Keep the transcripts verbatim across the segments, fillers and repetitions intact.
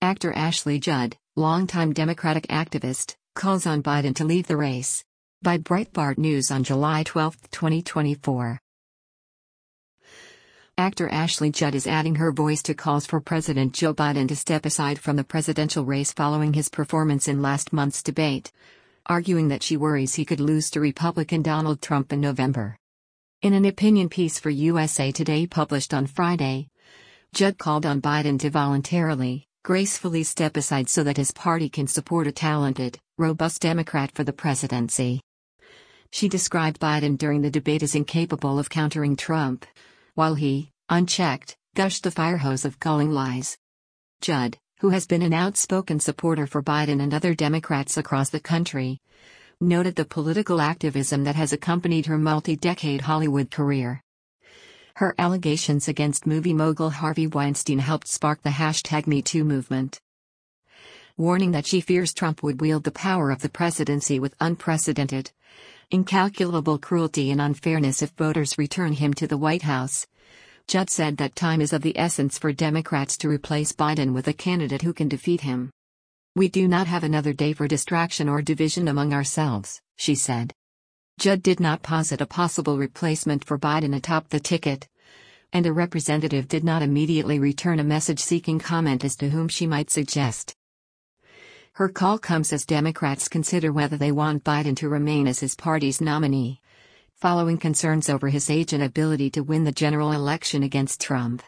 Actor Ashley Judd, longtime Democratic activist, calls on Biden to leave the race. By Breitbart News on July twelfth, twenty twenty-four. Actor Ashley Judd is adding her voice to calls for President Joe Biden to step aside from the presidential race following his performance in last month's debate, arguing that she worries he could lose to Republican Donald Trump in November. In an opinion piece for U S A Today published on Friday, Judd called on Biden to voluntarily, gracefully step aside so that his party can support a talented, robust Democrat for the presidency. She described Biden during the debate as incapable of countering Trump, while he, unchecked, gushed the firehose of culling lies. Judd, who has been an outspoken supporter for Biden and other Democrats across the country, noted the political activism that has accompanied her multi-decade Hollywood career. Her allegations against movie mogul Harvey Weinstein helped spark the hashtag MeToo movement, warning that she fears Trump would wield the power of the presidency with unprecedented, incalculable cruelty and unfairness if voters return him to the White House. Judd said that time is of the essence for Democrats to replace Biden with a candidate who can defeat him. "We do not have another day for distraction or division among ourselves," she said. Judd did not posit a possible replacement for Biden atop the ticket, and a representative did not immediately return a message-seeking comment as to whom she might suggest. Her call comes as Democrats consider whether they want Biden to remain as his party's nominee, following concerns over his age and ability to win the general election against Trump.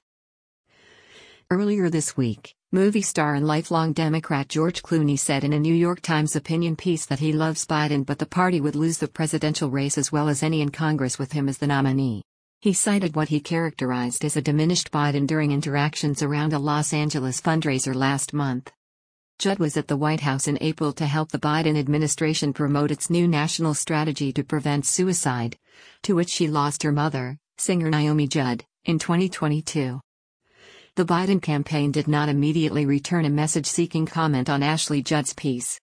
Earlier this week, movie star and lifelong Democrat George Clooney said in a New York Times opinion piece that he loves Biden but the party would lose the presidential race as well as any in Congress with him as the nominee. He cited what he characterized as a diminished Biden during interactions around a Los Angeles fundraiser last month. Judd was at the White House in April to help the Biden administration promote its new national strategy to prevent suicide, to which she lost her mother, singer Naomi Judd, in twenty twenty-two. The Biden campaign did not immediately return a message-seeking comment on Ashley Judd's piece.